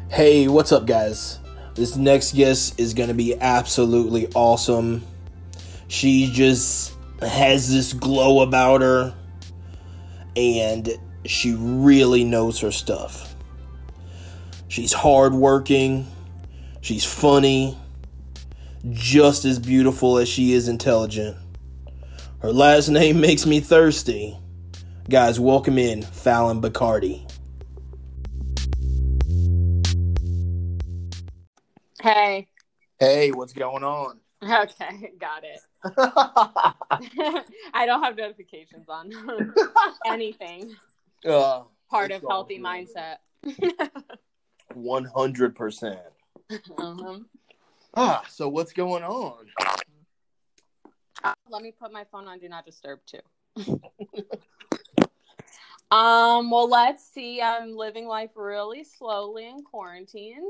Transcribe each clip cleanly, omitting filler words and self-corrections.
Hey, what's up, guys? This next guest is going to be absolutely awesome. She just has this glow about her, and she really knows her stuff. She's hardworking, she's funny, just as beautiful as she is intelligent. Her last name makes me thirsty. Guys, welcome in Fallon Bacardi. Hey. Hey, what's going on? Okay, got it. I don't have notifications on anything. Part of healthy mindset. 100%. So what's going on? Let me put my phone on Do Not Disturb too. Well, let's see. I'm living life really slowly in quarantine.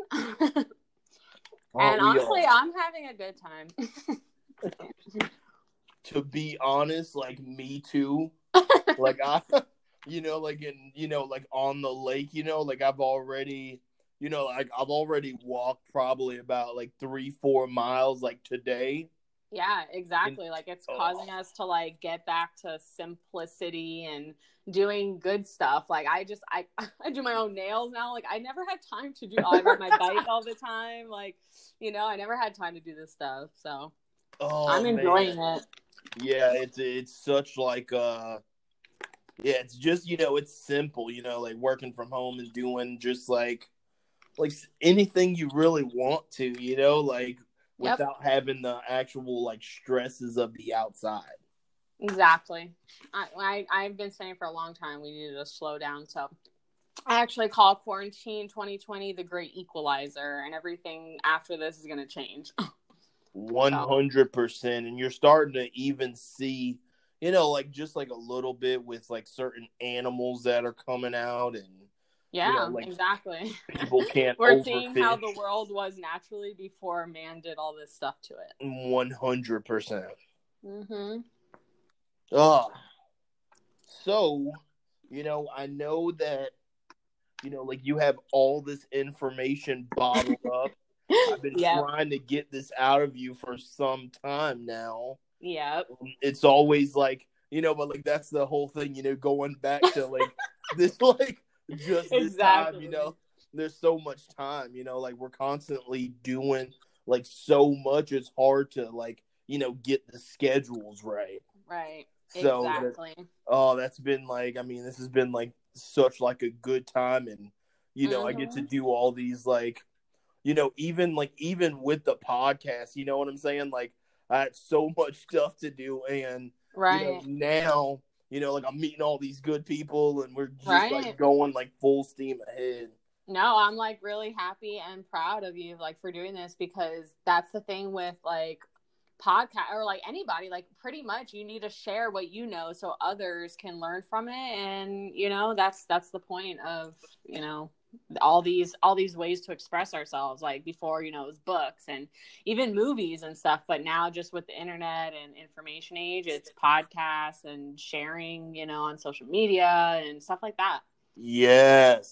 And honestly, I'm having a good time. To be honest, like me too. Like I, like on the lake, like I've already walked probably about like 3-4 miles like today. Yeah, exactly. Like it's causing us to like get back to simplicity and doing good stuff. Like I do my own nails now. Like I never had time to do. I ride my bike all the time. Like I never had time to do this stuff. So I'm enjoying it. Yeah, it's such like it's just it's simple. Like working from home and doing just like anything you really want to. Like. Without having the actual like stresses of the outside. Exactly. I've been saying for a long time we needed to slow down. So I actually call quarantine 2020 the great equalizer, and everything after this is going to change. 100%. And you're starting to even see, like just like a little bit with like certain animals that are coming out and. Yeah, exactly. People can't We're seeing how the world was naturally before man did all this stuff to it. 100%. Mm-hmm. So, I know that, like you have all this information bottled up. I've been trying to get this out of you for some time now. Yep. It's always like, but like that's the whole thing, going back to like this like just this time, there's so much time, like we're constantly doing like so much. It's hard to like, get the schedules right. Right. So exactly. That's been like, I mean, this has been like such like a good time. And, I get to do all these like, even with the podcast, you know what I'm saying? Like I had so much stuff to do. And, now, like I'm meeting all these good people and we're just like going like full steam ahead. No, I'm like really happy and proud of you like for doing this, because that's the thing with like podcast or like anybody, like pretty much you need to share what you know so others can learn from it. And that's the point of all these ways to express ourselves. Like before, it was books and even movies and stuff, but now just with the internet and information age, it's podcasts and sharing on social media and stuff like that. Yes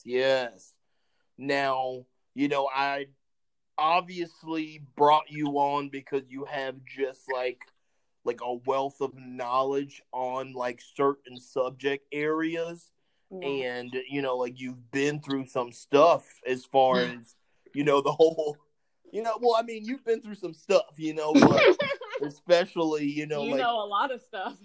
Now I obviously brought you on because you have just like a wealth of knowledge on like certain subject areas. And like you've been through some stuff as far as the whole well, I mean, you've been through some stuff, but especially like a lot of stuff.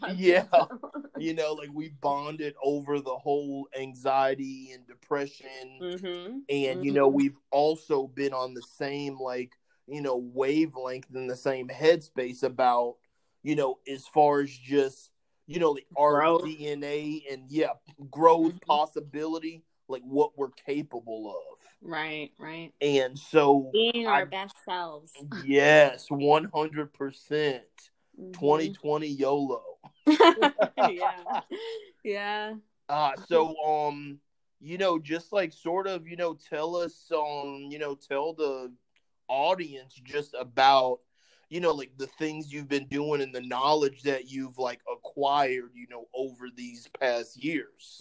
like we bonded over the whole anxiety and depression. And we've also been on the same like wavelength in the same headspace about as far as just like our growth. DNA and growth possibility, like what we're capable of. Right. And so being our best selves. Yes, 100%. 2020 YOLO. Yeah. So just like sort of, tell us tell the audience just about like the things you've been doing and the knowledge that you've like acquired, over these past years.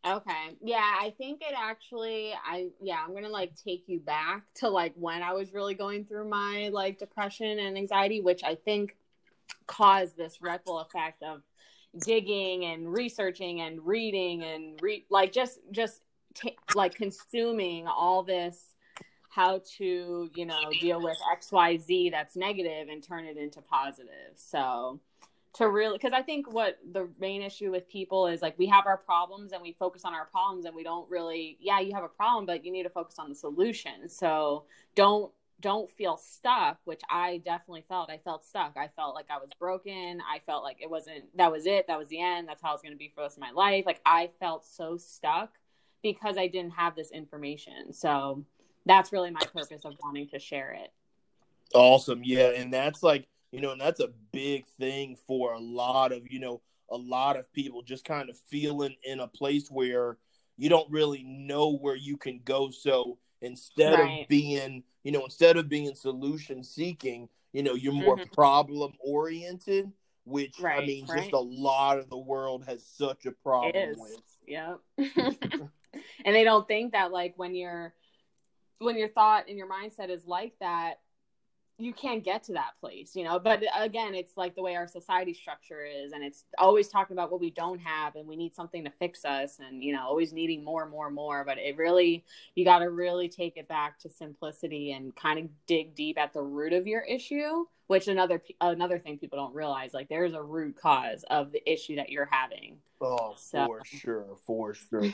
Okay. Yeah, I think it actually I'm going to like take you back to like when I was really going through my like depression and anxiety, which I think caused this ripple effect of digging and researching and reading and like like consuming all this, how to, you know, deal with XYZ that's negative and turn it into positive. So to really, because I think what the main issue with people is like we have our problems and we focus on our problems and we don't really, yeah, you have a problem, but you need to focus on the solution. So don't feel stuck, which I definitely felt. I felt stuck. I felt like I was broken. I felt like it wasn't, that was it. That was the end. That's how it's going to be for the rest of my life. Like I felt so stuck because I didn't have this information. So that's really my purpose of wanting to share it. Awesome. Yeah. And that's like, and that's a big thing for a lot of people just kind of feeling in a place where you don't really know where you can go. So instead of being solution seeking, you're more problem oriented, which I mean, just a lot of the world has such a problem with. Yep. And they don't think that like when your thought and your mindset is like that, you can't get to that place, but again, it's like the way our society structure is, and it's always talking about what we don't have and we need something to fix us, and always needing more, but it really, you got to really take it back to simplicity and kind of dig deep at the root of your issue, which another thing people don't realize, like there's a root cause of the issue that you're having. For sure.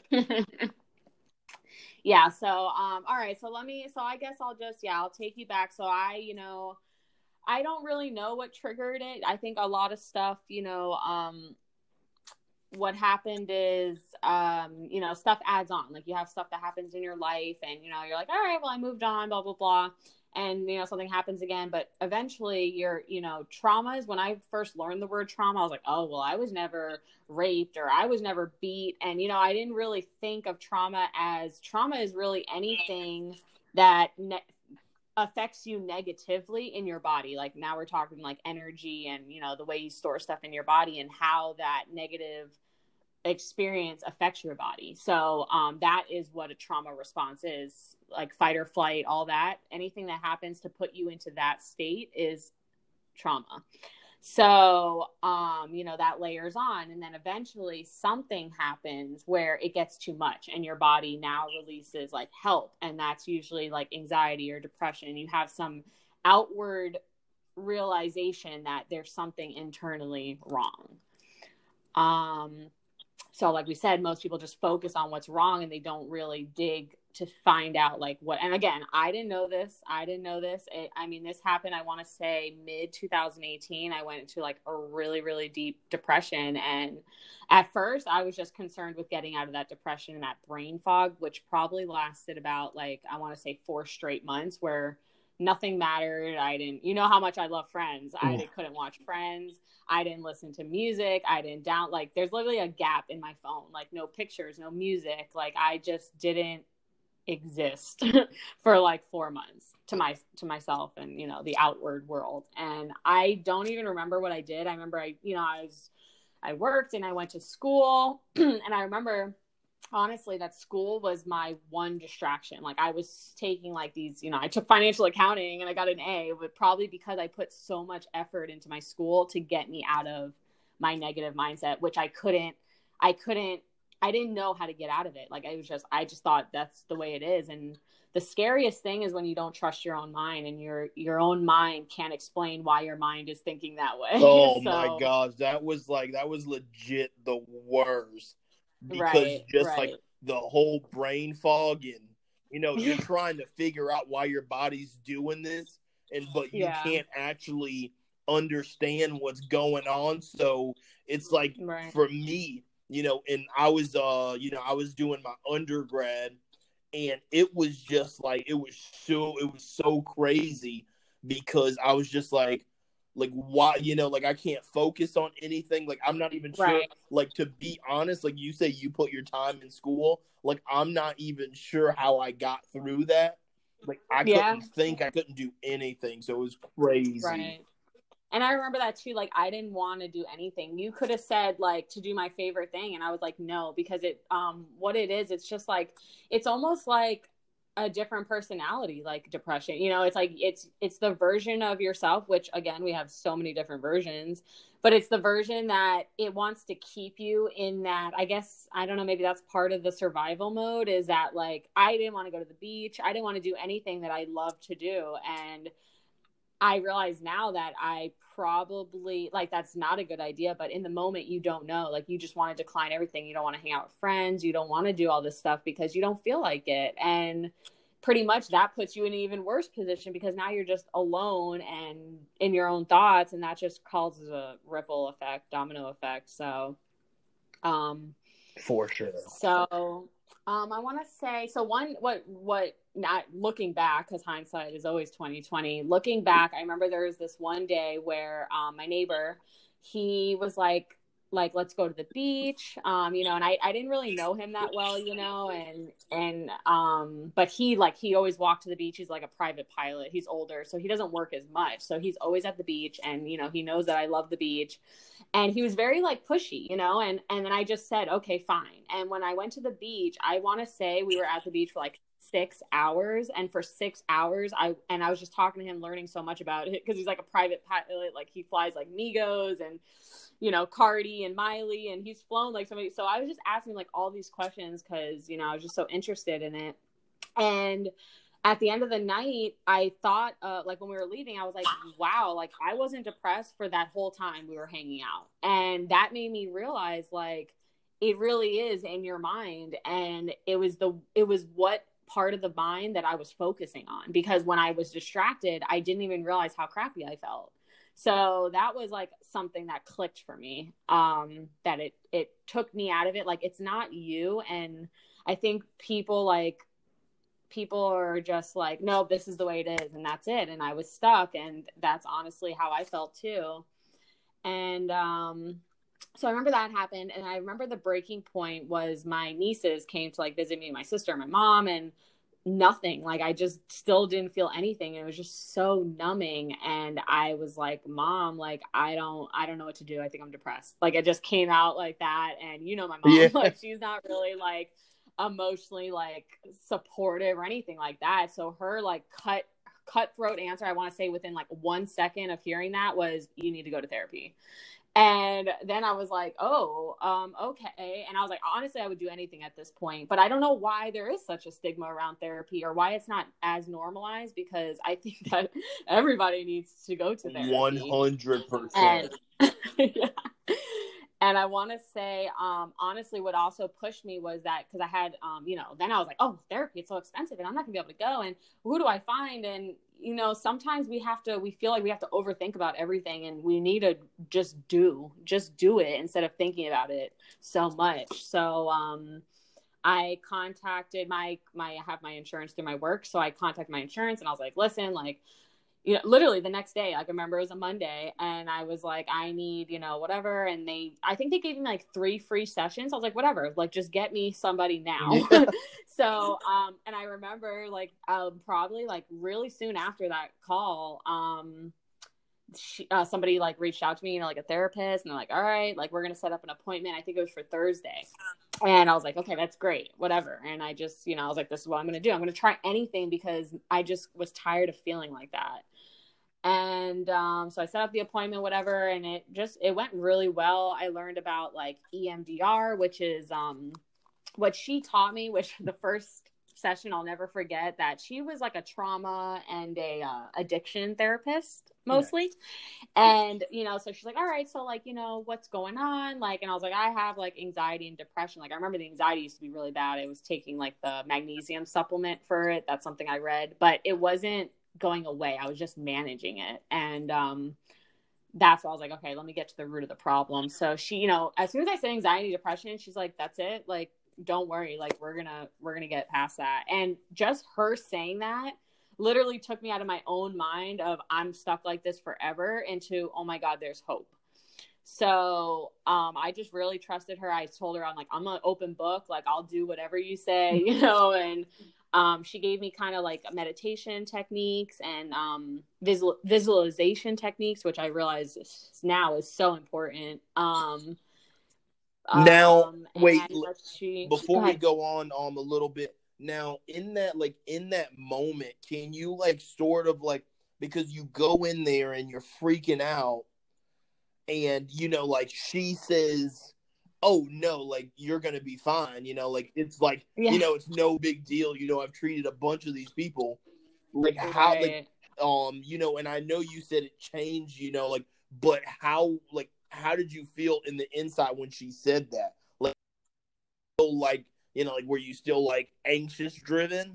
Yeah. So, all right. So I guess I'll take you back. So I don't really know what triggered it. I think a lot of stuff, what happened is, stuff adds on. Like you have stuff that happens in your life and, you're like, all right, well, I moved on, blah, blah, blah. And, something happens again, but eventually trauma is when I first learned the word trauma, I was like, oh, well, I was never raped or I was never beat. And, I didn't really think of trauma is really anything that affects you negatively in your body. Like now we're talking like energy and, the way you store stuff in your body and how that negative experience affects your body. So that is what a trauma response is, like fight or flight, all that. Anything that happens to put you into that state is trauma. So that layers on, and then eventually something happens where it gets too much and your body now releases like help, and that's usually like anxiety or depression. You have some outward realization that there's something internally wrong. So like we said, most people just focus on what's wrong and they don't really dig to find out like what, and again, I didn't know this. This happened, I want to say mid 2018. I went into like a really, really deep depression. And at first I was just concerned with getting out of that depression and that brain fog, which probably lasted about like, I want to say 4 straight months where nothing mattered. I didn't, how much I love Friends. I couldn't watch Friends. I didn't listen to music. I didn't there's literally a gap in my phone, like no pictures, no music. Like I just didn't exist for like 4 months to myself and, the outward world. And I don't even remember what I did. I remember I worked and I went to school and I remember honestly that school was my one distraction. Like I was taking like these, I took financial accounting and I got an A, but probably because I put so much effort into my school to get me out of my negative mindset, which I didn't know how to get out of it. Like I just thought that's the way it is. And the scariest thing is when you don't trust your own mind and your own mind can't explain why your mind is thinking that way. Oh my gosh. That was legit the worst. Because like the whole brain fog and, you're trying to figure out why your body's doing this but you can't actually understand what's going on. So it's like for me, and I was doing my undergrad and it was just like, it was so crazy because I was just like why, like I can't focus on anything. Like I'm not even sure, like to be honest, like you say you put your time in school, like I'm not even sure how I got through that. Like I couldn't think, I couldn't do anything. So it was crazy. And I remember that too. Like, I didn't want to do anything. You could have said like to do my favorite thing. And I was like, no, because what it is, it's just like, it's almost like a different personality, like depression, it's like, it's the version of yourself, which again, we have so many different versions, but it's the version that it wants to keep you in that, I guess, I don't know, maybe that's part of the survival mode, is that like, I didn't want to go to the beach. I didn't want to do anything that I love to do. And I realize now that I probably, like, that's not a good idea, but in the moment you don't know, like, you just want to decline everything. You don't want to hang out with friends. You don't want to do all this stuff because you don't feel like it. And pretty much that puts you in an even worse position, because now you're just alone and in your own thoughts, and that just causes a ripple effect, domino effect. So, for sure. So, I want to say, so what not looking back, because hindsight is always 2020. Looking back, I remember there was this one day where my neighbor, he was like let's go to the beach, and I didn't really know him that well, but he always walked to the beach. He's like a private pilot. He's older, so he doesn't work as much, so he's always at the beach, and he knows that I love the beach. And he was very like pushy, and then I just said, okay, fine. And when I went to the beach, I want to say we were at the beach for like 6 hours. And for 6 hours, I was just talking to him, learning so much about it, because he's like a private pilot. Like, he flies like Migos and, Cardi and Miley, and he's flown like somebody. So I was just asking like all these questions because, I was just so interested in it. And at the end of the night, I thought, like when we were leaving, I was like, wow, like I wasn't depressed for that whole time we were hanging out. And that made me realize, like, it really is in your mind. And it was what part of the mind that I was focusing on, because when I was distracted, I didn't even realize how crappy I felt. So that was like something that clicked for me, that it took me out of it. Like, it's not you. And I think people are just like, no, this is the way it is, and that's it. And I was stuck, and that's honestly how I felt too. And so I remember that happened, and I remember the breaking point was my nieces came to like visit me, my sister and my mom, and nothing. Like, I just still didn't feel anything. It was just so numbing. And I was like, Mom, like, I don't know what to do. I think I'm depressed. Like, it just came out like that. And my mom, like, she's not really like emotionally like supportive or anything like that. So her like cutthroat answer, I want to say within like 1 second of hearing that, was, you need to go to therapy. And then I was like, oh, okay. And I was like, honestly, I would do anything at this point, but I don't know why there is such a stigma around therapy, or why it's not as normalized, because I think that everybody needs to go to therapy. 100%. Yeah. And I want to say, honestly, what also pushed me was that, because I had, then I was like, oh, therapy, it's so expensive and I'm not gonna be able to go. And who do I find? And, sometimes we feel like we have to overthink about everything, and we need to just do it instead of thinking about it so much. So, I contacted I have my insurance through my work. So I contacted my insurance, and I was like, listen, like, literally the next day, like, I remember it was a Monday, and I was like, I need, whatever. And I think they gave me like 3 free sessions. I was like, whatever, like, just get me somebody now. Yeah. So, and I remember like, probably like really soon after that call, somebody like reached out to me, like a therapist, and they're like, all right, like, we're going to set up an appointment. I think it was for Thursday. And I was like, okay, that's great, whatever. And I just, I was like, this is what I'm going to do. I'm going to try anything, because I just was tired of feeling like that. And so I set up the appointment, whatever, and it went really well. I learned about like EMDR, which is what she taught me, which the first session I'll never forget, that she was like a trauma and a addiction therapist mostly. And so she's like, all right, so like, what's going on, like, and I was like, I have like anxiety and depression. Like, I remember the anxiety used to be really bad. I was taking like the magnesium supplement for it. That's something I read, but it wasn't going away. I was just managing it. And that's why I was like, okay, let me get to the root of the problem. So she, as soon as I said anxiety, depression, she's like, that's it, like, don't worry, like, we're gonna get past that. And just her saying that literally took me out of my own mind of I'm stuck like this forever into, oh my God, there's hope. So I just really trusted her. I told her, I'm an open book. Like, I'll do whatever you say, and she gave me kind of like meditation techniques and visualization techniques, which I realize now is so important. Now, wait, And go before we ahead. go on a little bit, now in that moment, can you like sort of like, because you go in there and you're freaking out, and like she says, "Oh no, like you're gonna be fine," like it's like Yeah. it's no big deal. I've treated a bunch of these people. Like how Right. and I know you said it changed, like, but how did you feel in the inside when she said that? Like, like like were you still like anxious driven?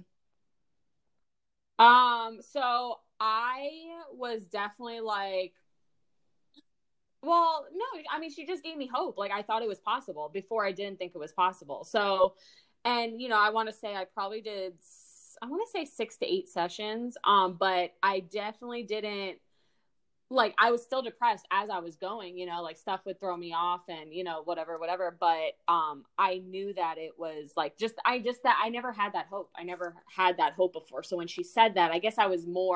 So I was definitely like, well, no, I mean, she just gave me hope. Like, I thought it was possible before I didn't think it was possible. So, and, I want to say I probably did, I want to say 6 to 8 sessions. But I definitely didn't, like, I was still depressed as I was going, like stuff would throw me off and, whatever. But, I knew that it was like, that I never had that hope. I never had that hope before. So when she said that, I guess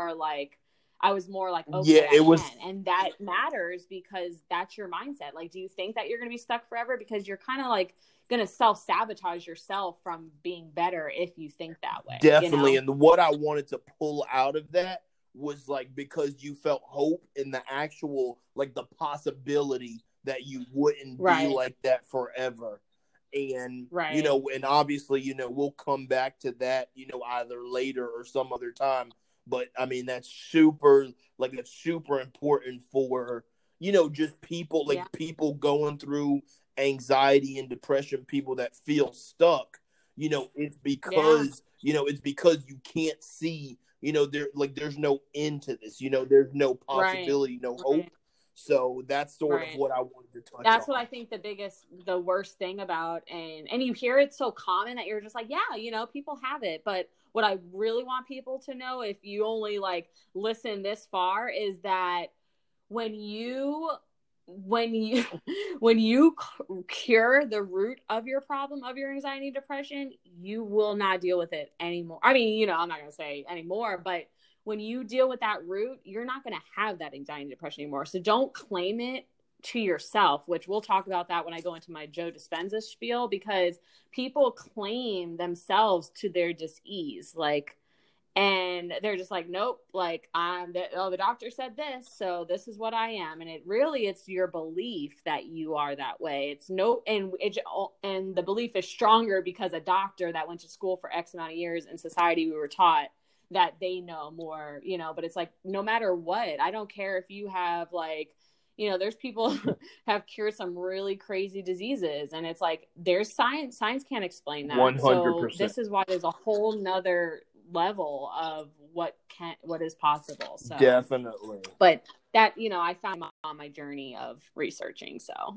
I was more like, Yeah, okay, I it was. can. And that matters because that's your mindset. Like, do you think that you're going to be stuck forever? Because you're kind of like going to self-sabotage yourself from being better if you think that way, Definitely. And what I wanted to pull out of that was like, because you felt hope in the actual, like the possibility that you wouldn't be Right. like that forever. And, Right. And obviously, we'll come back to that, either later or some other time. But I mean, that's super important for, just people, like people going through anxiety and depression, people that feel stuck. It's because, it's because you can't see, there's no end to this, there's no possibility, no hope. So that's sort of what I wanted to touch on. That's what I think the worst thing about, and you hear it so common that you're just like, yeah, people have it. But what I really want people to know, if you only like listen this far, is that when you when you cure the root of your problem, of your anxiety and depression, you will not deal with it anymore. I mean, I'm not going to say anymore, but when you deal with that root, you're not going to have that anxiety and depression anymore. So don't claim it to yourself, which we'll talk about that when I go into my Joe Dispenza spiel, because people claim themselves to their dis-ease. Like, and they're just like, nope, like the doctor said this, so this is what I am. And it's your belief that you are that way. And the belief is stronger because a doctor that went to school for X amount of years in society, we were taught that they know more, but it's like, no matter what, I don't care if you have like, there's people have cured some really crazy diseases, and it's like, there's science can't explain that. 100%. So this is why there's a whole nother level of what is possible. So definitely. But that, I found on my journey of researching. So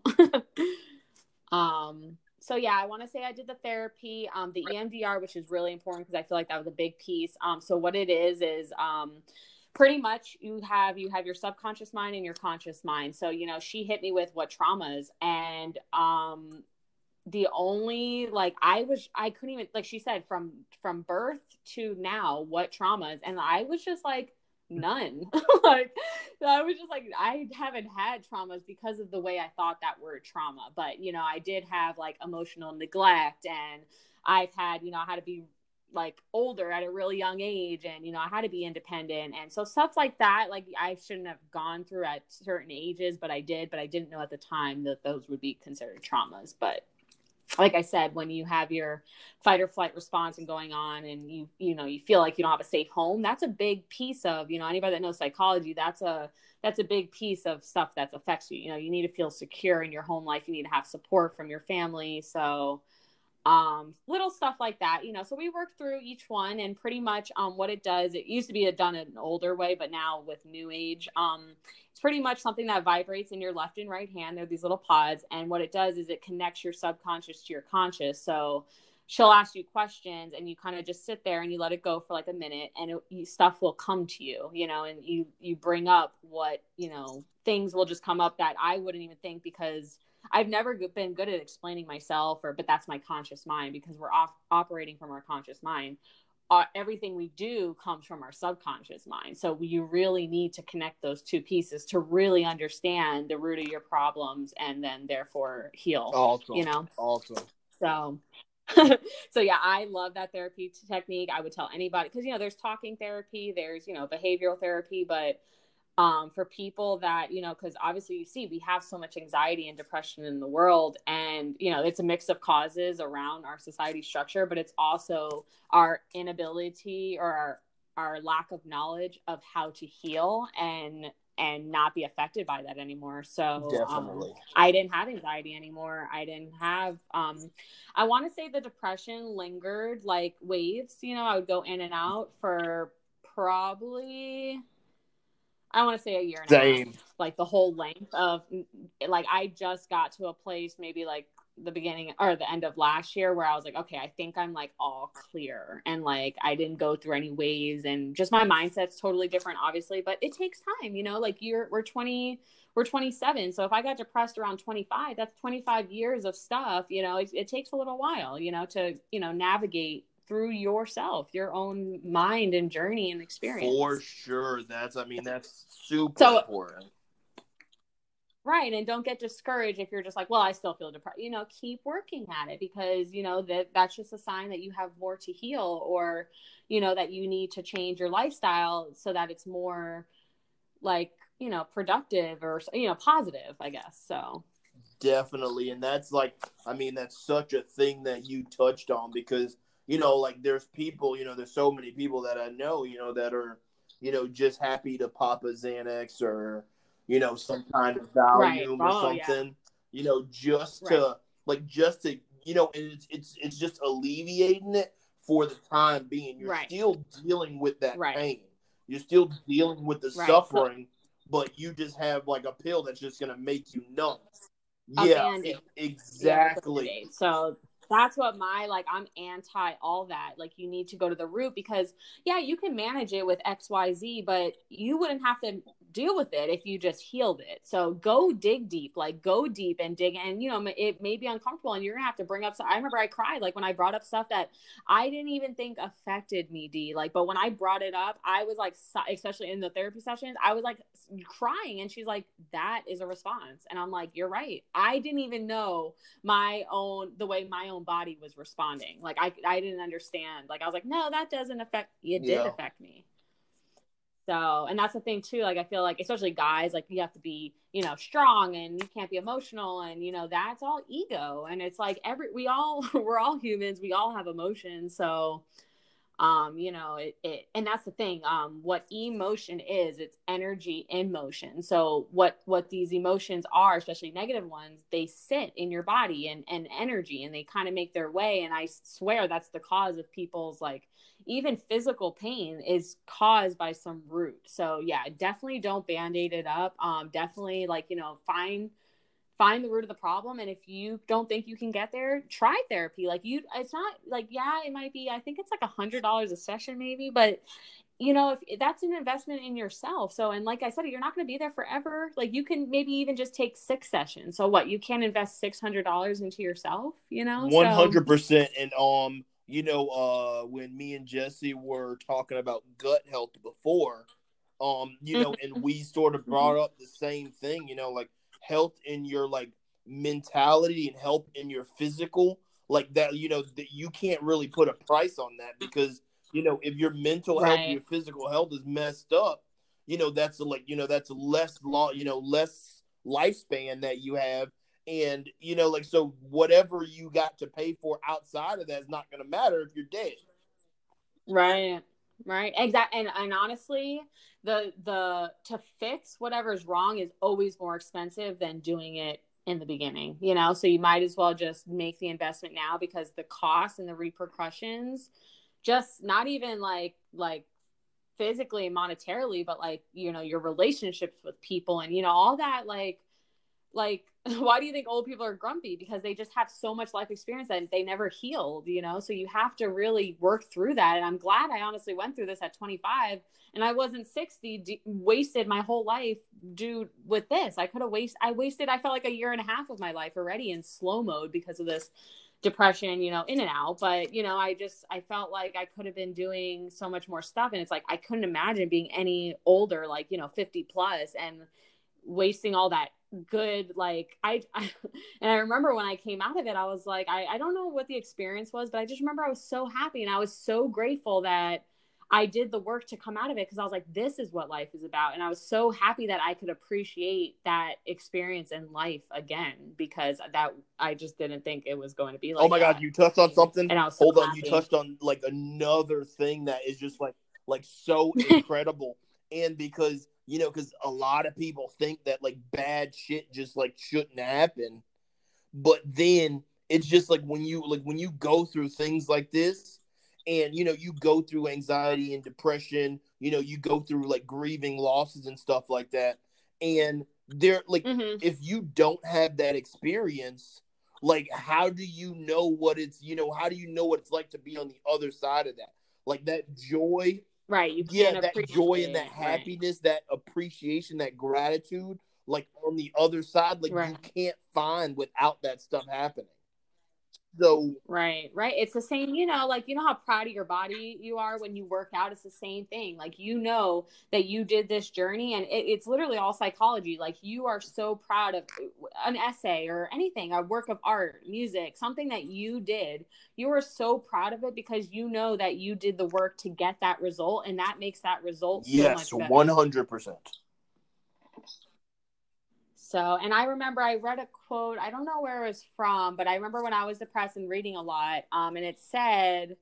so yeah, I want to say I did the therapy, the EMDR, which is really important because I feel like that was a big piece. So what it is pretty much you have your subconscious mind and your conscious mind. So, she hit me with what traumas, and the only, like, I couldn't even, like she said, from birth to now, what traumas, and I was just like, none. Like, I was just like, I haven't had traumas because of the way I thought that word trauma. But I did have like emotional neglect, and I've had, I had to be like older at a really young age, and I had to be independent, and so stuff like that, like I shouldn't have gone through at certain ages, but I didn't know at the time that those would be considered traumas. But like I said, when you have your fight or flight response and going on, and you feel like you don't have a safe home, that's a big piece of, anybody that knows psychology, that's a big piece of stuff that affects you. You need to feel secure in your home life. You need to have support from your family. So little stuff like that, so we worked through each one, and pretty much what it does, it used to be done in an older way, but now with new age, it's pretty much something that vibrates in your left and right hand. They're these little pods, and what it does is it connects your subconscious to your conscious. So she'll ask you questions and you kind of just sit there and you let it go for like a minute, and stuff will come to you, you know, and you bring up what, you know, things will just come up that I wouldn't even think, because I've never been good at explaining myself, but that's my conscious mind, because we're operating from our conscious mind. Everything we do comes from our subconscious mind. So you really need to connect those two pieces to really understand the root of your problems, and then therefore heal. Awesome. You know? Awesome. So, so yeah, I love that therapy technique. I would tell anybody, because, you know, there's talking therapy, there's, you know, behavioral therapy, but for people that, you know, because obviously you see we have so much anxiety and depression in the world, and, you know, it's a mix of causes around our society structure, but it's also our inability, or our lack of knowledge of how to heal and not be affected by that anymore. So Definitely. I didn't have anxiety anymore. I didn't have I want to say the depression lingered like waves, you know. I would go in and out for probably, I want to say, a year and a half, like the whole length of, like, I just got to a place maybe like the beginning or the end of last year where I was like, okay, I think I'm like all clear, and like I didn't go through any waves, and just my mindset's totally different, obviously, but it takes time, you know, like we're 27. So if I got depressed around 25, that's 25 years of stuff, you know. It takes a little while, you know, to, you know, navigate through yourself, your own mind and journey and experience. For sure. That's super important. Right. And don't get discouraged if you're just like, well, I still feel depressed. You know, keep working at it, because, you know, that's just a sign that you have more to heal, or, you know, that you need to change your lifestyle so that it's more like, you know, productive, or, you know, positive, I guess. So definitely. And that's like, that's such a thing that you touched on, because, you know, like there's people, you know, there's so many people that I know, you know, that are, you know, just happy to pop a Xanax, or, you know, some kind of Valium or something, yeah. You know, just to, you know, and it's just alleviating it for the time being. You're still dealing with that pain. You're still dealing with the suffering, but you just have like a pill that's just going to make you numb. Yeah, exactly. Yeah, so that's what I'm anti all that. Like, you need to go to the root, because yeah, you can manage it with XYZ, but you wouldn't have to deal with it if you just healed it. So go dig deep, go deep and dig. And, you know, it may be uncomfortable, and you're gonna have to bring up I remember I cried, like, when I brought up stuff that I didn't even think affected me, D. Like, but when I brought it up, I was like, especially in the therapy sessions, I was like crying, and she's like, that is a response. And I'm like, you're right. I didn't even know the way my own body was responding. Like, I didn't understand. Like, I was like, no, that doesn't affect me. It did affect me. So, and that's the thing too. Like, I feel like, especially guys, like, you have to be, you know, strong, and you can't be emotional, and, you know, that's all ego. And it's like we're all humans. We all have emotions. So, you know, and that's the thing. What emotion is, it's energy in motion. So what these emotions are, especially negative ones, they sit in your body and energy, and they kind of make their way. And I swear that's the cause of people's, like, even physical pain is caused by some root. So yeah, definitely don't band-aid it up. Definitely, like, you know, find the root of the problem. And if you don't think you can get there, try therapy. Like, it's not like, yeah, it might be, I think it's like $100 a session maybe, but, you know, if that's an investment in yourself. So, and like I said, you're not going to be there forever. Like, you can maybe even just take 6 sessions. So what, you can invest $600 into yourself, you know? 100%. And, you know, when me and Jesse were talking about gut health before, you know, and we sort of brought up the same thing, you know, like, health in your, like, mentality and health in your physical, like that, you know, that you can't really put a price on that, because, you know, if your mental health, your physical health is messed up, you know, that's like, you know, that's less lifespan that you have. And, you know, like, so whatever you got to pay for outside of that is not going to matter if you're dead. Right. Exactly. And honestly, the to fix whatever's wrong is always more expensive than doing it in the beginning, you know? So you might as well just make the investment now, because the cost and the repercussions, just not even like physically, monetarily, but like, you know, your relationships with people, and, you know, all that, like, like, why do you think old people are grumpy? Because they just have so much life experience that they never healed, you know? So you have to really work through that. And I'm glad I honestly went through this at 25 and I wasn't 60, wasted my whole life with this. I felt like a year and a half of my life already in slow mode because of this depression, you know, in and out. But, you know, I felt like I could have been doing so much more stuff. And it's like, I couldn't imagine being any older, like, you know, 50 plus and wasting all that good, like and I remember when I came out of it, I was like, I don't know what the experience was, but I just remember I was so happy and I was so grateful that I did the work to come out of it, because I was like, this is what life is about. And I was so happy that I could appreciate that experience in life again, because that I just didn't think it was going to be like, oh my God, you touched on something. And I was so Hold on, happy. you touched on like another thing that is just like so incredible. And because, you know, because a lot of people think that like bad shit just like shouldn't happen, but then it's just like when you go through things like this, and you know, you go through anxiety and depression, you know, you go through like grieving losses and stuff like that, and they're like, if you don't have that experience, like how do you know what it's, you know, how do you know what it's like to be on the other side of that? Like that joy, right? You yeah, can't that joy and that it, happiness, that appreciation, that gratitude, like on the other side, like you can't find without that stuff happening. So right. It's the same, you know, like, you know how proud of your body you are when you work out. It's the same thing. Like, you know that you did this journey, and it's literally all psychology. Like, you are so proud of an essay or anything, a work of art, music, something that you did. You are so proud of it because you know that you did the work to get that result, and that makes that result so much better. 100%. So, and I remember I read a quote, I don't know where it was from, but I remember when I was depressed and reading a lot, and it said,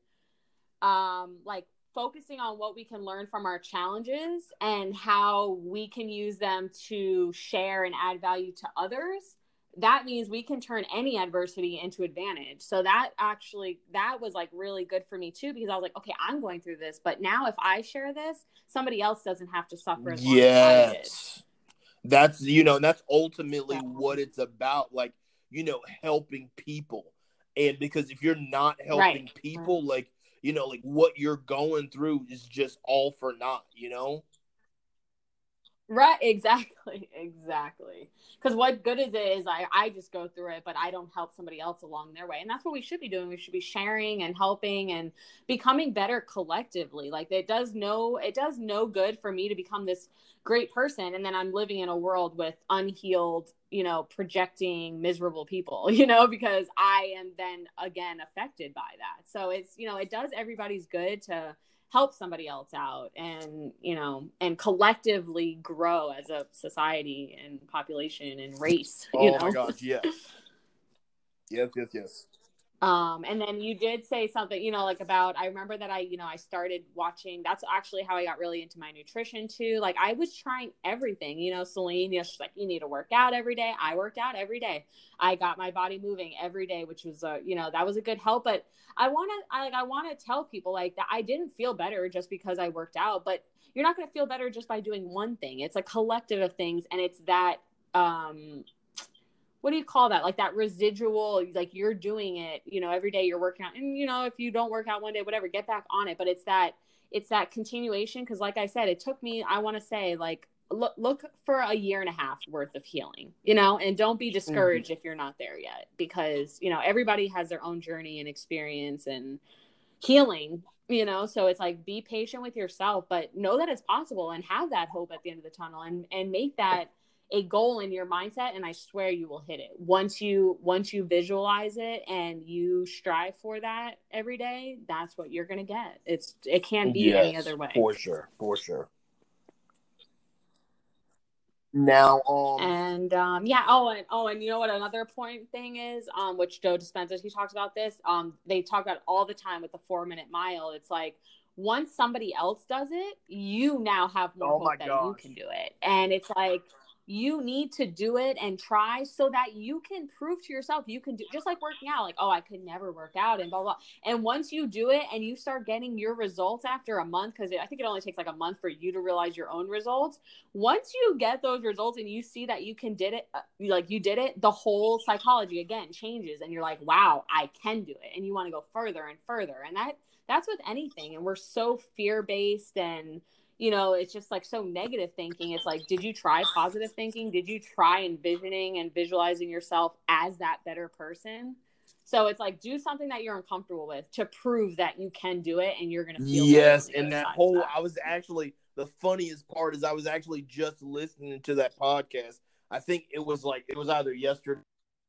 like, focusing on what we can learn from our challenges and how we can use them to share and add value to others. That means we can turn any adversity into advantage. So that was like really good for me too, because I was like, okay, I'm going through this, but now if I share this, somebody else doesn't have to suffer as long as I did. That's, you know, that's ultimately what it's about, like, you know, helping people. And because if you're not helping people, like, you know, like what you're going through is just all for naught, you know? Right, exactly. Because what good is it is I just go through it, but I don't help somebody else along their way. And that's what we should be doing. We should be sharing and helping and becoming better collectively. Like, it does no good for me to become this great person, and then I'm living in a world with unhealed, you know, projecting miserable people, you know, because I am then again affected by that. So it's, you know, it does everybody's good to help somebody else out, and, you know, and collectively grow as a society and population and race. You know? My gosh, yes. Yes. And then you did say something, you know, like about, I remember that I started watching, that's actually how I got really into my nutrition too. Like, I was trying everything, you know, Celine, she's like, you need to work out every day. I worked out every day. I got my body moving every day, which was, you know, that was a good help. But I want to tell people like that I didn't feel better just because I worked out, but you're not going to feel better just by doing one thing. It's a collective of things. And it's that, what do you call that? Like that residual, like you're doing it, you know, every day you're working out, and, you know, if you don't work out one day, whatever, get back on it. But it's that continuation. Cause like I said, it took me, I want to say, like, look for a year and a half worth of healing, you know, and don't be discouraged if you're not there yet, because, you know, everybody has their own journey and experience and healing, you know, so it's like, be patient with yourself, but know that it's possible and have that hope at the end of the tunnel, and make that a goal in your mindset, and I swear you will hit it. Once you visualize it and you strive for that every day, that's what you're going to get. It can't be any other way. For sure. Now, and and you know what another point thing is, which Joe Dispenza, he talks about this. They talk about all the time with the 4-minute mile. It's like, once somebody else does it, you now have more hope that you can do it. And it's like, you need to do it and try so that you can prove to yourself you can do, just like working out, like, oh, I could never work out and blah, blah. And once you do it and you start getting your results after a month, because I think it only takes like a month for you to realize your own results. Once you get those results and you see that you did it, the whole psychology again changes and you're like, wow, I can do it. And you want to go further and further. And that's with anything. And we're so fear-based and, it's just like so negative thinking. It's like, did you try positive thinking? Did you try envisioning and visualizing yourself as that better person? So it's like, do something that you're uncomfortable with to prove that you can do it and you're going to feel better. Yes, and that whole, the funniest part is I was actually just listening to that podcast. I think it was either yesterday,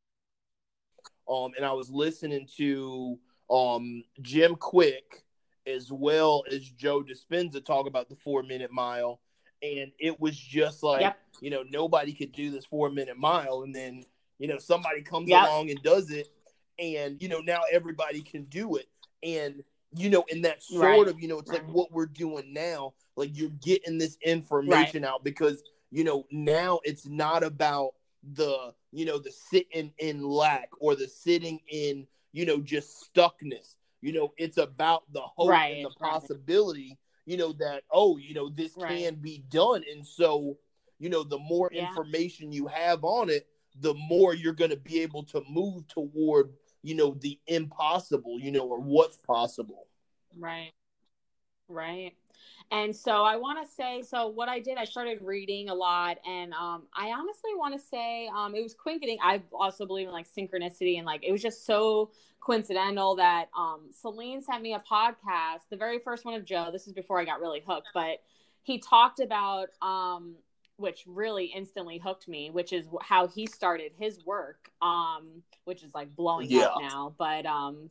and I was listening to Jim Quick as well as Joe Dispenza talk about the 4-minute mile. And it was just like, nobody could do this 4-minute mile. And then, somebody comes along and does it. And, now everybody can do it. And, and that sort of, it's like what we're doing now. Like you're getting this information out because, now it's not about the, the sitting in lack or the sitting in, just stuckness. It's about the hope and the possibility, that, this can be done. And so, the more information you have on it, the more you're going to be able to move toward, the impossible, or what's possible. Right. Right. And so I want to say, so what I did, I started reading a lot, and I honestly want to say it was coinciding. I also believe in like synchronicity, and like it was just so coincidental that Celine sent me a podcast, the very first one of Joe. This is before I got really hooked, but he talked about which really instantly hooked me, which is how he started his work, which is like blowing up now. But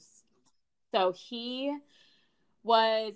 so he was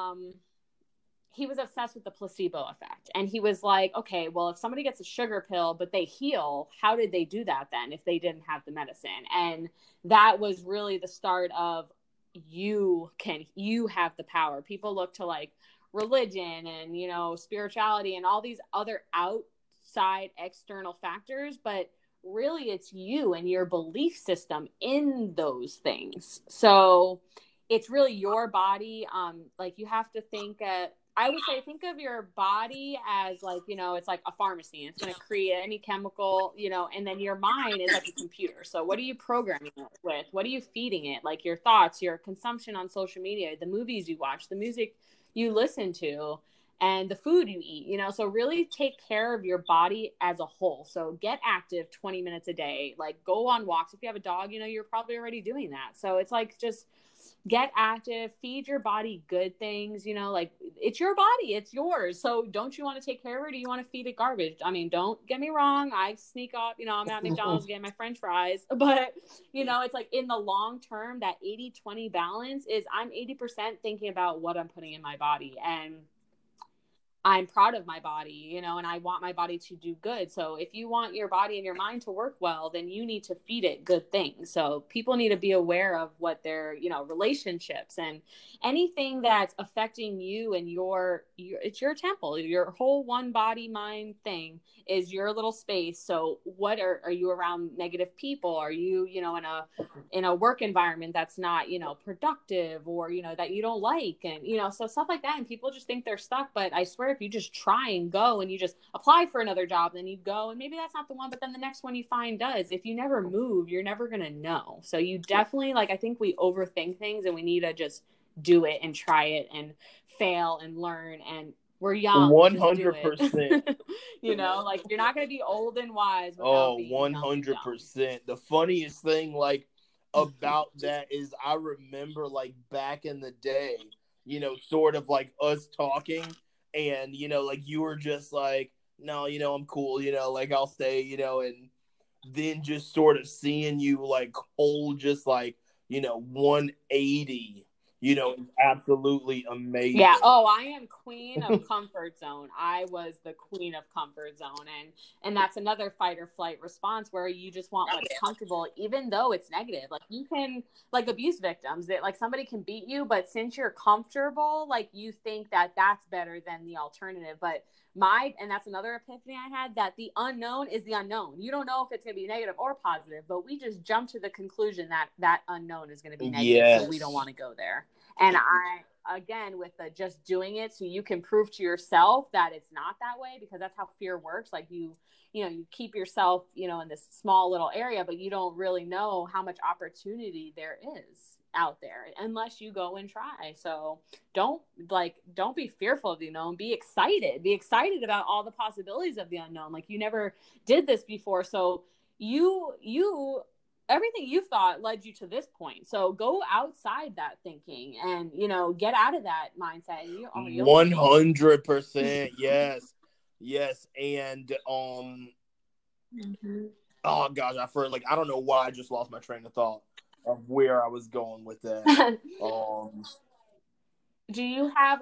obsessed with the placebo effect. And he was like, okay, well, if somebody gets a sugar pill, but they heal, how did they do that then if they didn't have the medicine? And that was really the start of you have the power. People look to like religion and, spirituality and all these other outside external factors, but really it's you and your belief system in those things. So it's really your body. Like you have to think I would say, think of your body as like, it's like a pharmacy. It's going to create any chemical, and then your mind is like a computer. So what are you programming it with? What are you feeding it? Like your thoughts, your consumption on social media, the movies you watch, the music you listen to, and the food you eat, so really take care of your body as a whole. So get active 20 minutes a day, like go on walks. If you have a dog, you're probably already doing that. So it's like, just get active, feed your body good things, like it's your body, it's yours. So don't you want to take care of it, or do you want to feed it garbage? I mean, don't get me wrong. I sneak up, I'm at McDonald's getting my French fries, but it's like in the long term, that 80-20 balance is I'm 80% thinking about what I'm putting in my body, and I'm proud of my body, and I want my body to do good. So if you want your body and your mind to work well, then you need to feed it good things. So people need to be aware of what their, relationships and anything that's affecting you and it's your temple, your whole one body mind thing is your little space. So what are you around negative people? Are you, in a work environment that's not, productive, or, that you don't like, and, so stuff like that. And people just think they're stuck, but I swear, if you just try and go and you just apply for another job, then you go and maybe that's not the one, but then the next one you find does. If you never move, you're never going to know. So you definitely, I think we overthink things, and we need to just do it and try it and fail and learn. And we're young. 100%. You're not going to be old and wise. 100%. The funniest thing, about that is I remember, back in the day, sort of like us talking, and, you were just like, no, I'm cool, I'll stay, and then just sort of seeing you, whole just 180, is absolutely amazing. Yeah. Oh, I am queen of comfort zone. I was the queen of comfort zone. And that's another fight or flight response where you just want what's comfortable, even though it's negative. Like you can, like abuse victims, that like somebody can beat you, but since you're comfortable, like you think that that's better than the alternative. But and that's another epiphany I had, that the unknown is the unknown. You don't know if it's going to be negative or positive, but we just jump to the conclusion that that unknown is going to be negative. Yes. So we don't want to go there. And again, with the just doing it so you can prove to yourself that it's not that way, because that's how fear works. Like you keep yourself, in this small little area, but you don't really know how much opportunity there is out there unless you go and try. So don't be fearful of the unknown. Be excited about all the possibilities of the unknown. Like you never did this before. So everything you thought led you to this point. So go outside that thinking and, get out of that mindset. 100%. Yes. Yes. And, mm-hmm. Oh gosh, I don't know why I just lost my train of thought of where I was going with that. Do you have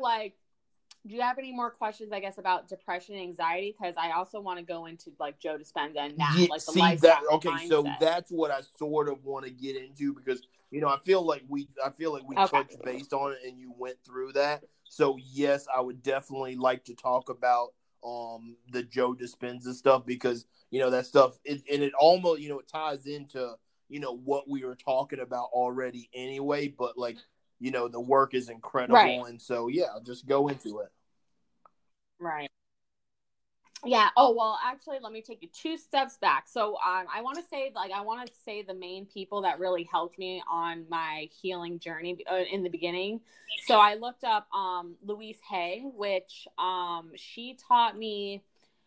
any more questions, I guess, about depression and anxiety? Because I also want to go into like Joe Dispenza and that, the lifestyle mindset. So that's what I sort of want to get into, because I feel like we touched based on it and you went through that. So yes, I would definitely like to talk about the Joe Dispenza stuff, because that stuff it almost it ties into what we were talking about already anyway, but like the work is incredible. Right. And so yeah, I'll just go into it. Right. Yeah. Oh, well, actually, let me take you 2 steps back. So I want to say the main people that really helped me on my healing journey in the beginning. So I looked up Louise Hay, which she taught me.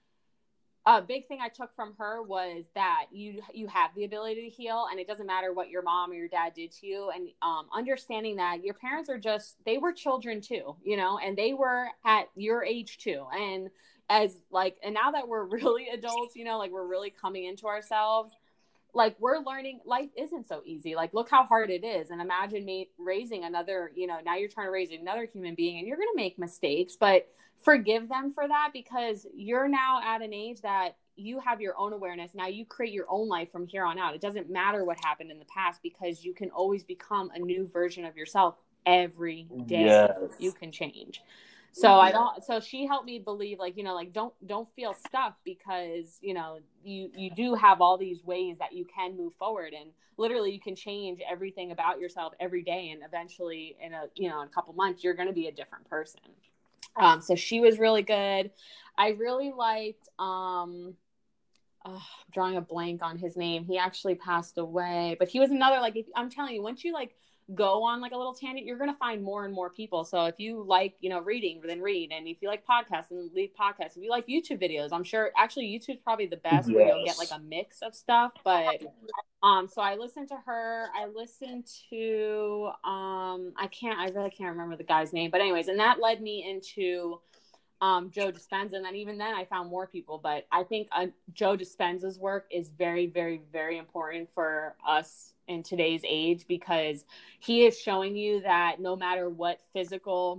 A big thing I took from her was that you have the ability to heal, and it doesn't matter what your mom or your dad did to you. And understanding that your parents they were children too, and they were at your age too. And and now that we're really adults, we're really coming into ourselves, like we're learning life isn't so easy. Like, look how hard it is. And imagine me raising another, now you're trying to raise another human being, and you're going to make mistakes, but forgive them for that, because you're now at an age that you have your own awareness. Now you create your own life from here on out. It doesn't matter what happened in the past, because you can always become a new version of yourself every day. Yes. You can change. So she helped me believe, don't feel stuck, because, you do have all these ways that you can move forward, and literally you can change everything about yourself every day. And eventually in a couple months, you're going to be a different person. So she was really good. I really liked, I'm drawing a blank on his name. He actually passed away, but he was another, I'm telling you, once you go on a little tangent, you're going to find more and more people. So if you like, reading, then read. And if you like podcasts, then leave podcasts. If you like YouTube videos, I'm sure actually YouTube's probably the best. Yes. Where you'll get a mix of stuff. But so I listened to her. I listened to I really can't remember the guy's name. But anyways, and that led me into Joe Dispenza. And then even then I found more people. But I think Joe Dispenza's work is very, very, very important for us in today's age, because he is showing you that no matter what physical,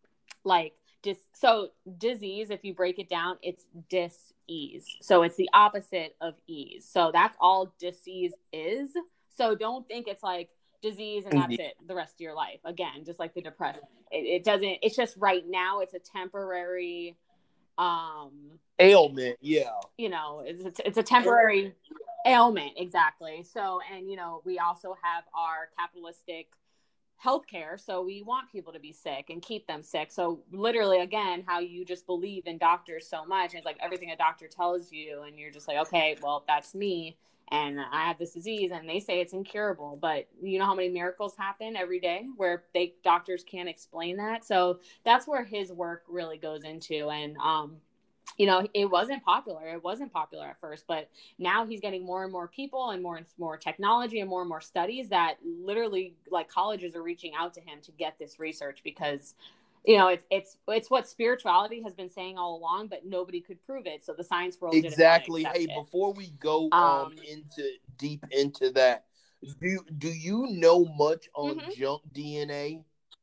disease, if you break it down, it's dis-ease. So it's the opposite of ease. So that's all disease is. So don't think it's disease and that's it the rest of your life. Again, just like the depression, it doesn't, it's just right now it's a temporary ailment. Yeah. It's a temporary ailment. Exactly. So, and we also have our capitalistic healthcare. So we want people to be sick and keep them sick. So literally, again, how you just believe in doctors so much. And it's everything a doctor tells you, and you're just okay, well, that's me. And I have this disease and they say it's incurable, but you know how many miracles happen every day where doctors can't explain that. So that's where his work really goes into. And, it wasn't popular. It wasn't popular at first, but now he's getting more and more people and more technology and more studies that literally colleges are reaching out to him to get this research, because it's what spirituality has been saying all along, but nobody could prove it. So the science world exactly. Didn't Hey, before we go deep into that, do you know much on junk DNA?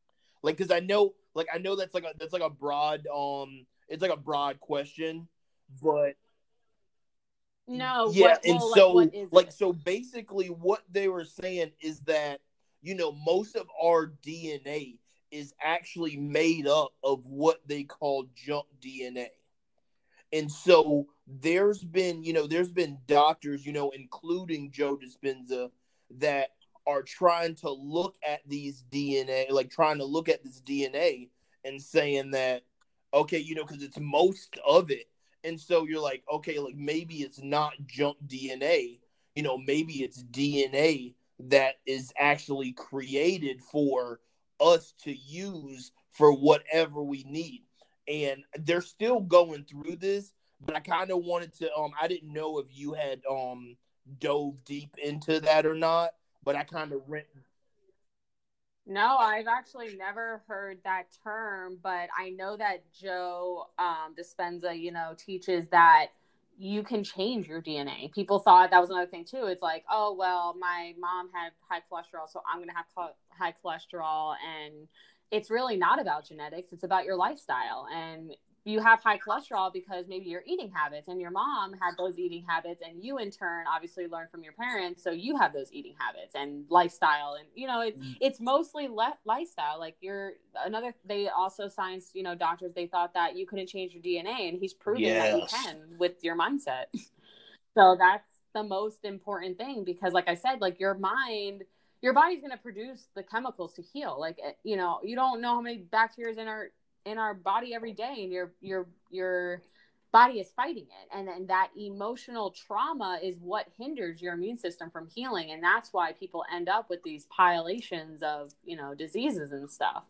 Like, because I know that's like a broad it's like a broad question, but No, yeah, and what so is like it? so basically what they were saying is that most of our DNA is actually made up of what they call junk DNA. And so there's been doctors, including Joe Dispenza, that are trying to look at these DNA, like trying to look at this DNA and saying that, okay, because it's most of it. And so you're like, okay, like maybe it's not junk DNA, maybe it's DNA that is actually created for us to use for whatever we need. And they're still going through this, but I kind of wanted to I didn't know if you had dove deep into that or not, but I kind of went. No, I've actually never heard that term, but I know that Joe Dispenza, teaches that you can change your DNA. People thought that was another thing too. It's like, oh, well, my mom had high cholesterol, so I'm going to have high cholesterol. And it's really not about genetics. It's about your lifestyle. And you have high cholesterol because maybe your eating habits, and your mom had those eating habits, and you in turn obviously learned from your parents, so you have those eating habits and lifestyle. And it's mostly lifestyle. Like they also science, doctors, they thought that you couldn't change your DNA, and he's proving that you Yes. can with your mindset. So that's the most important thing, because like I said, like your body's going to produce the chemicals to heal. Like, you don't know how many bacteria in our body every day, and your body is fighting it. And then that emotional trauma is what hinders your immune system from healing. And that's why people end up with these pilations of, diseases and stuff.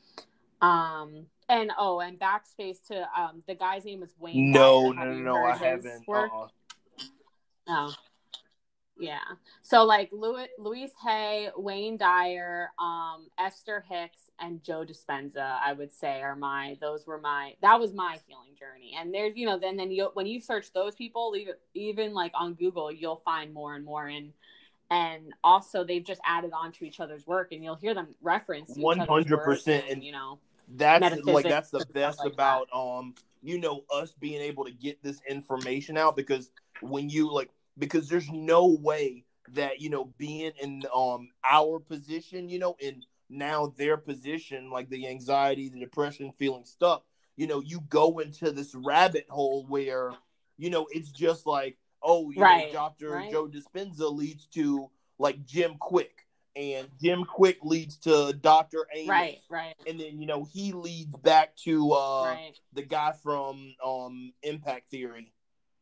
And backspace to, the guy's name was Wayne No, Dyer. no, Have no, you no, I heard his haven't. work? Oh, yeah. So like Louise Hay, Wayne Dyer, Esther Hicks, and Joe Dispenza, I would say that was my healing journey. And there's, then when you search those people, even like on Google, you'll find more and more. And also they've just added on to each other's work, and you'll hear them reference each other's work 100%. and, And that's metaphysics that's the and stuff best like that. about us being able to get this information out, because because there's no way that being in our position, in now their position, like the anxiety, the depression, feeling stuck, you go into this rabbit hole where it's just like, oh, Right. Dr. Right. Joe Dispenza leads to like Jim Quick, and Jim Quick leads to Dr. Amos. Right. And then he leads back to Right. the guy from Impact Theory.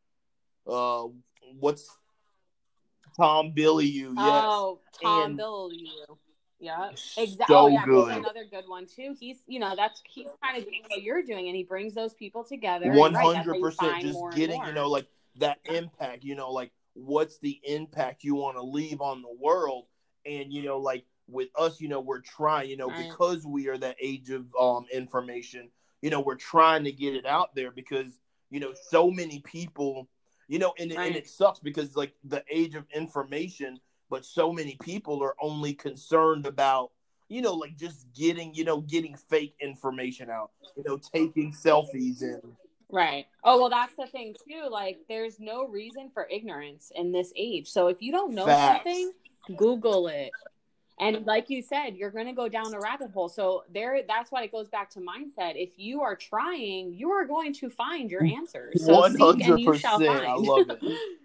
What's Tom Bilyeu? Yes, Oh, Tom and Bilyeu. Yeah. Exactly. Oh, so yeah. He's good. another good one too. He's kind of doing what you're doing, and he brings those people together. And One right, that's how you hundred percent. find Just more and getting more. like that impact. Like what's the impact you want to leave on the world, and like with us, we're trying, Right. because we are that age of information. We're trying to get it out there, because so many people, and Right. it sucks, because like the age of information, but so many people are only concerned about like just getting fake information out, taking selfies and Right. Oh, well, that's the thing too. Like, there's no reason for ignorance in this age. So if you don't know facts. something, Google it. And like you said, you're going to go down a rabbit hole. So that's why it goes back to mindset. If you are trying, you are going to find your answers. So seek and you shall 100%. I find. love it.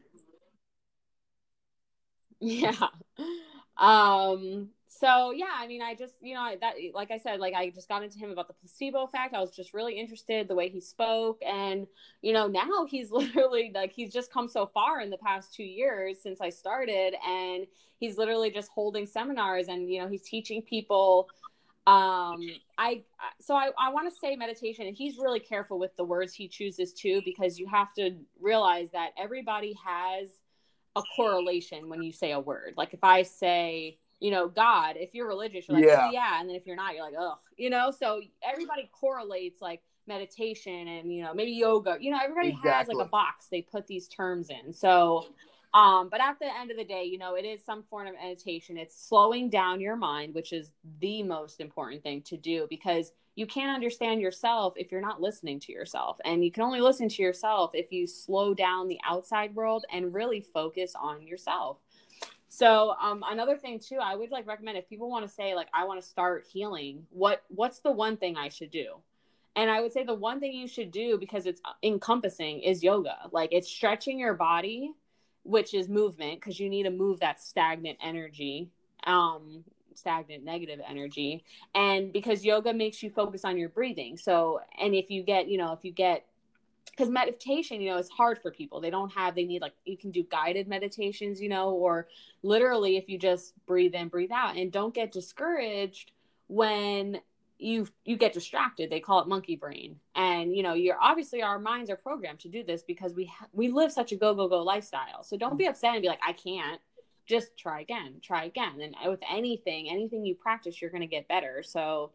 Yeah. So yeah, I mean, I just, that, like I said, like I just got into him about the placebo effect. I was just really interested the way he spoke. And, now he's literally like, he's just come so far in the past 2 years since I started, and he's literally just holding seminars, and, he's teaching people. I want to say meditation, and he's really careful with the words he chooses too, because you have to realize that everybody has a correlation when you say a word. Like if I say, God, if you're religious, you're like, Yeah, yeah. And then if you're not, you're like, ugh, so everybody correlates like meditation and, maybe yoga, everybody has like a exactly. box they put these terms in. So But at the end of the day, it is some form of meditation. It's slowing down your mind, which is the most important thing to do, because you can't understand yourself if you're not listening to yourself. And you can only listen to yourself if you slow down the outside world and really focus on yourself. So another thing too, I would recommend, if people want to say I want to start healing, what's the one thing I should do? And I would say the one thing you should do, because it's encompassing, is yoga. It's stretching your body, which is movement, because you need to move that stagnant energy, stagnant negative energy. And because yoga makes you focus on your breathing. So, and if you get, because meditation, is hard for people. They need you can do guided meditations, or literally if you just breathe in, breathe out, and don't get discouraged when you get distracted. They call it monkey brain. And, you're obviously, our minds are programmed to do this because we live such a go, go, go lifestyle. So don't be upset and be like, I can't. Just try again. And with anything you practice, you're going to get better. So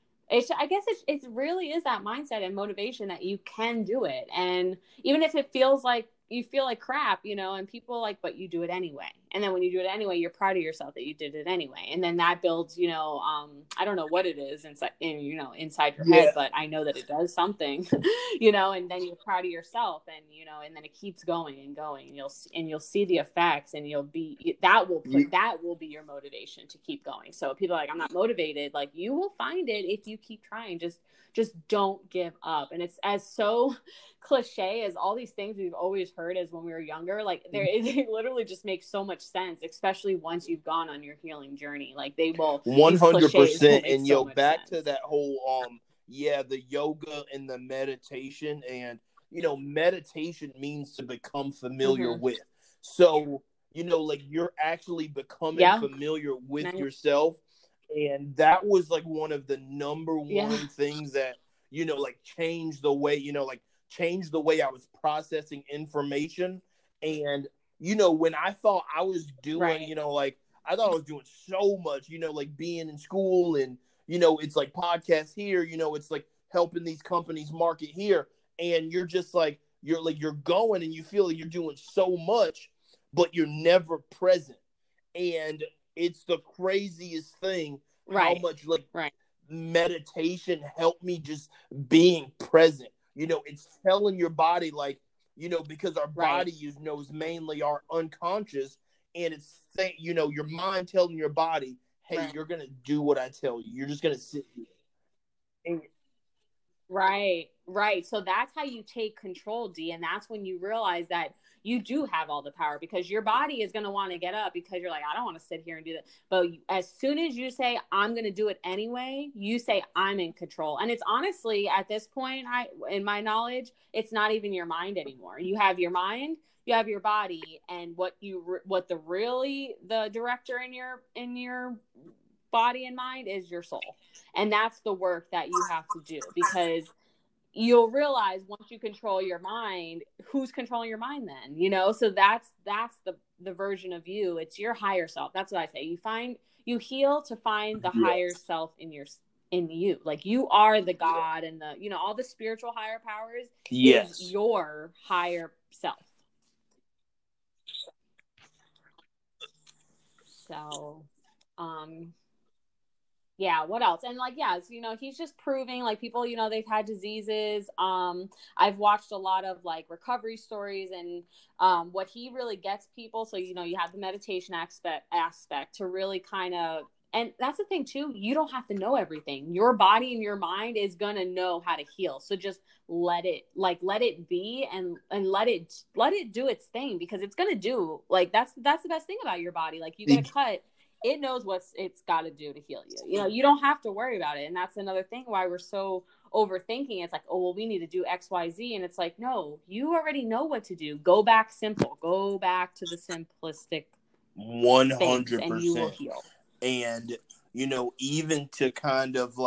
I guess it really is that mindset and motivation that you can do it. And even if it feels like you feel like crap, and people but you do it anyway. And then when you do it anyway, you're proud of yourself that you did it anyway. And then that builds, I don't know what it is inside your head, but I know that it does something, and then you're proud of yourself, and, and then it keeps going and going, and you'll see the effects, and that will be your motivation to keep going. So people are like, I'm not motivated. You will find it if you keep trying. Just don't give up. And it's as so cliche as all these things we've always heard as when we were younger. It literally just makes so much sense, especially once you've gone on your healing journey. They will 100%. And so back sense. to that whole the yoga and the meditation, and meditation means to become familiar with. So you're actually becoming familiar with yourself. And that was when of the number one things that, changed the way, changed the way I was processing information. And, when I thought I was doing, I thought I was doing so much, being in school, and, it's podcasts here, it's helping these companies market here. And you're just you're going and you feel like you're doing so much, but you're never present. And it's the craziest thing how much meditation helped me just being present. It's telling your body because our body is mainly our unconscious, and it's saying, your mind telling your body, hey, you're going to do what I tell you. You're just going to sit here. And Right. So that's how you take control, D. And that's when you realize that you do have all the power, because your body is going to want to get up because you're like, I don't want to sit here and do that. But as soon as you say, I'm going to do it anyway, you say, I'm in control. And it's honestly, at this point, in my knowledge, it's not even your mind anymore. You have your mind, you have your body, and the director in your body and mind is your soul. And that's the work that you have to do, because you'll realize once you control your mind, who's controlling your mind then, so that's the version of you. It's your higher self. That's what I say. You heal to find the higher self in you. You are the God, and the, all the spiritual higher powers is your higher self. So, yeah, what else? And he's just proving people, they've had diseases. I've watched a lot of recovery stories, and what he really gets people. So, you have the meditation aspect to really kind of, and that's the thing too, you don't have to know everything. Your body and your mind is going to know how to heal. So just let it be, and let it do its thing, because it's going to do, that's the best thing about your body. You get a cut, it knows what it's got to do to heal you. You don't have to worry about it. And that's another thing why we're so overthinking. It's oh, well, we need to do X, Y, Z. And it's no, you already know what to do. Go back simple. Go back to the simplistic 100%. And you will heal. And, even to kind of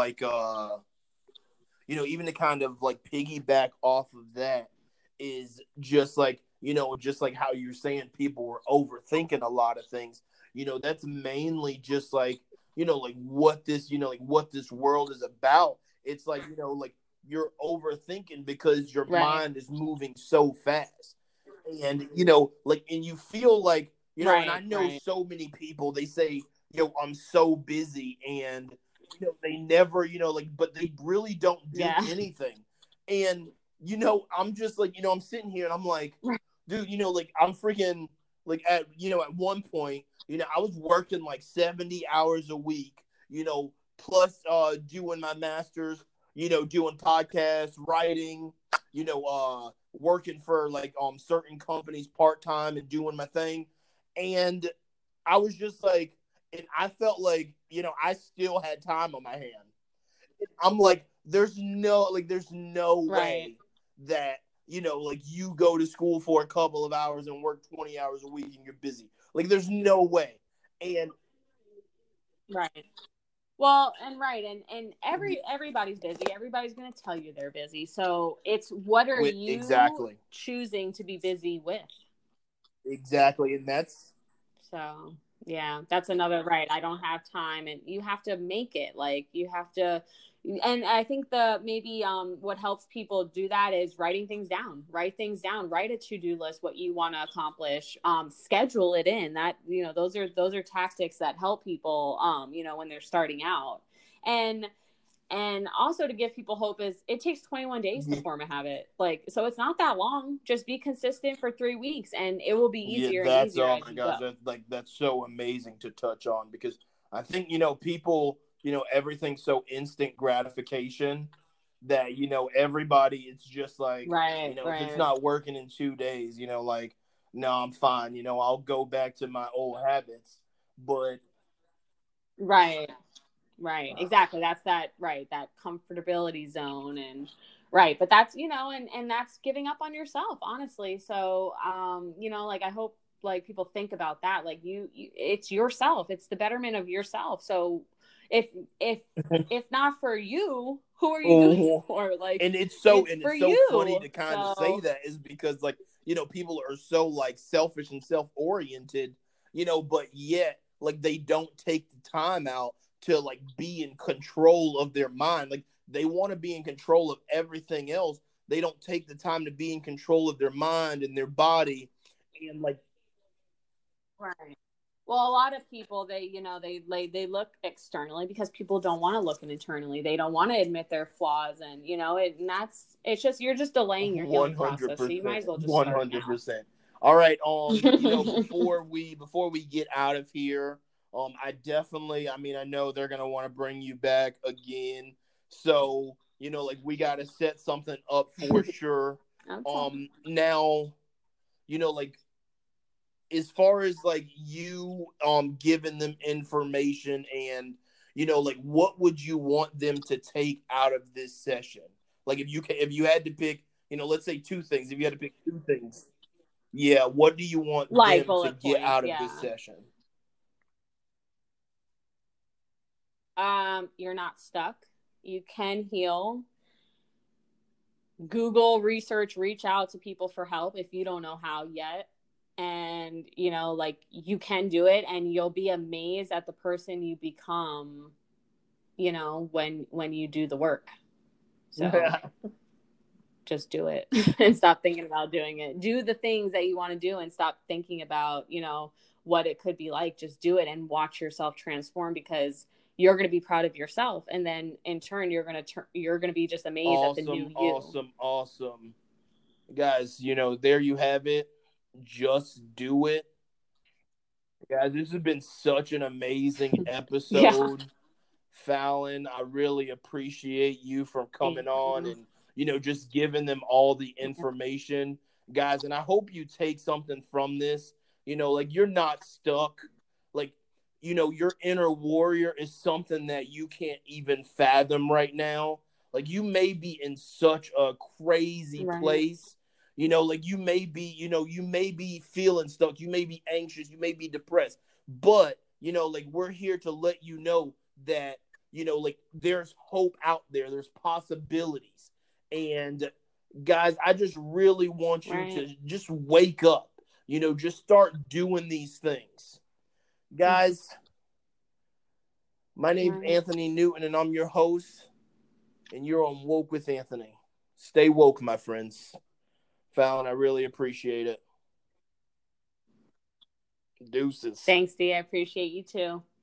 piggyback off of that is just just how you're saying people were overthinking a lot of things. That's mainly just what this, what this world is about. It's you're overthinking because your mind is moving so fast. And, you know, like, and you feel like, you know, and I Right, know right. so many people, they say, you know, I'm so busy, and, you know, they never, you know, like, but they really don't do Yeah. anything. And, you know, I'm just like, you know, I'm sitting here and I'm like, dude, you know, like, I'm freaking, like, at, you know, at one point, you know, I was working like 70 hours a week, you know, plus doing my master's, you know, doing podcasts, writing, you know, working for like certain companies part time and doing my thing. And I was just like, and I felt like, you know, I still had time on my hand. I'm like, there's no Right. way that, you know, like, you go to school for a couple of hours and work 20 hours a week and you're busy. Like, there's no way. And Right. Well, and right, and everybody's busy. Everybody's going to tell you they're busy. So it's what are with you exactly, choosing to be busy with? exactly. And that's So yeah, that's another right. I don't have time, and you have to make it. Like you have to, and I think the maybe what helps people do that is writing things down. Write things down. Write a to do list. What you want to accomplish. Schedule it in. That those are tactics that help people. When they're starting out, and also to give people hope is it takes 21 days to yeah, form a habit. Like, so it's not that long. Just be consistent for 3 weeks and it will be yeah, easier and that's, easier oh as my you go. gosh, that's so amazing to touch on, because I think, you know, people, you know, everything's so instant gratification that, you know, everybody, it's just like, you Right, know, if it's right, not working in 2 days, you know, like, no, I'm fine, you know, I'll go back to my old habits. But right, right. Exactly. That's that, right. That comfortability zone and right. But that's, and that's giving up on yourself, honestly. So, like I hope like people think about that. Like it's yourself. It's the betterment of yourself. So if, if, if not for you, who are you doing it oh, for? Like and it's it's for so funny you. to kind of say So that, is because, like, you know, people are so like selfish and self-oriented, you know, but yet like they don't take the time out to like be in control of their mind. Like, they want to be in control of everything else. They don't take the time to be in control of their mind and their body. And like, right. Well, a lot of people they look externally because people don't want to look internally. They don't want to admit their flaws, and it's just you're just delaying your healing process. So you might 100%, as well just start now. 100%. All right, you know, before we get out of here, I definitely, I mean, I know they're gonna want to bring you back again, so, you know, like, we got to set something up for sure. Okay. Now, you know, like, as far as like you giving them information, and, you know, like, what would you want them to take out of this session? Like, if you had to pick, you know, let's say two things, if you had to pick two things, yeah, what do you want Like them to bullet get points, out of this yeah. session? You're not stuck. You can heal. Google research, reach out to people for help if you don't know how yet. And, like you can do it and you'll be amazed at the person you become, when you do the work. So just do it and stop thinking about doing it. Do the things that you want to do and stop thinking about, what it could be like. Just do it and watch yourself transform because you're going to be proud of yourself. And then in turn, you're going to be just amazed at the Awesome, new you. awesome, awesome. Guys, you know, there you have it. Just do it. Guys, this has been such an amazing Yeah. episode. Fallon, I really appreciate you for coming Thank on you. and, you know, just giving them all the information, guys. And I hope you take something from this. You know, like, you're not stuck. Like, you know, your inner warrior is something that you can't even fathom right now. Like, you may be in such a crazy Right. place. You know, like, you may be feeling stuck. You may be anxious. You may be depressed. But, you know, like, we're here to let you know that, you know, like, there's hope out there, there's possibilities. And guys, I just really want you Right. to just wake up, you know, just start doing these things. Guys, my name's Right. Anthony Newton, and I'm your host, and you're on Woke with Anthony. Stay woke, my friends. Fallon, I really appreciate it. Deuces. Thanks, D. I appreciate you too.